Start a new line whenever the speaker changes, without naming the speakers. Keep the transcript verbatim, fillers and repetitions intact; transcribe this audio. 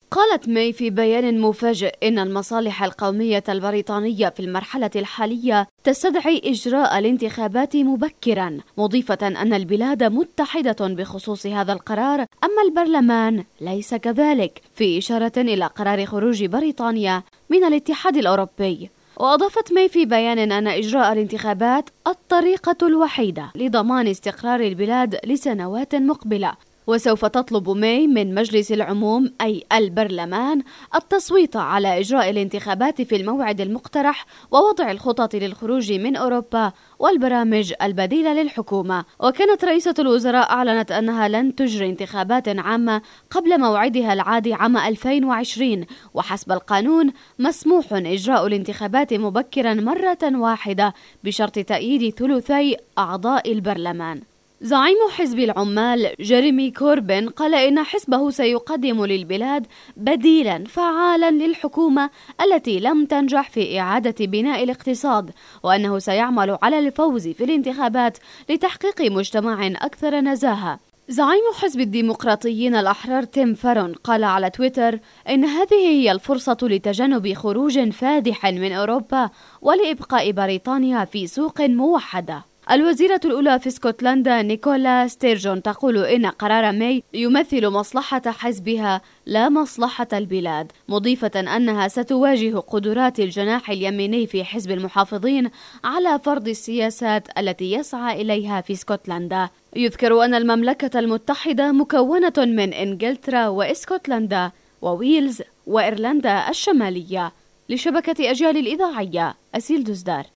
قالت ماي في بيان مفاجئ إن المصالح القومية البريطانية في المرحلة الحالية تستدعي إجراء الانتخابات مبكرا، مضيفة أن البلاد متحدة بخصوص هذا القرار، أما البرلمان ليس كذلك، في إشارة إلى قرار خروج بريطانيا من الاتحاد الأوروبي. وأضافت ماي في بيان أن إجراء الانتخابات الطريقة الوحيدة لضمان استقرار البلاد لسنوات مقبلة، وسوف تطلب ماي من مجلس العموم أي البرلمان التصويت على إجراء الانتخابات في الموعد المقترح ووضع الخطط للخروج من أوروبا والبرامج البديلة للحكومة. وكانت رئيسة الوزراء أعلنت أنها لن تجري انتخابات عامة قبل موعدها العادي عام ألفين وعشرين، وحسب القانون مسموح إجراء الانتخابات مبكرا مرة واحدة بشرط تأييد ثلثي أعضاء البرلمان. زعيم حزب العمال جيريمي كوربين قال إن حزبه سيقدم للبلاد بديلا فعالا للحكومة التي لم تنجح في إعادة بناء الاقتصاد، وأنه سيعمل على الفوز في الانتخابات لتحقيق مجتمع أكثر نزاهة. زعيم حزب الديمقراطيين الأحرار تيم فارون قال على تويتر إن هذه هي الفرصة لتجنب خروج فادح من أوروبا ولإبقاء بريطانيا في سوق موحدة. الوزيرة الأولى في اسكتلندا نيكولا ستيرجون تقول إن قرار ماي يمثل مصلحة حزبها لا مصلحة البلاد، مضيفة أنها ستواجه قدرات الجناح اليميني في حزب المحافظين على فرض السياسات التي يسعى إليها في اسكتلندا. يذكر أن المملكة المتحدة مكونة من إنجلترا واسكتلندا وويلز وإيرلندا الشمالية. لشبكة أجيال الإذاعية أسيل دزدار.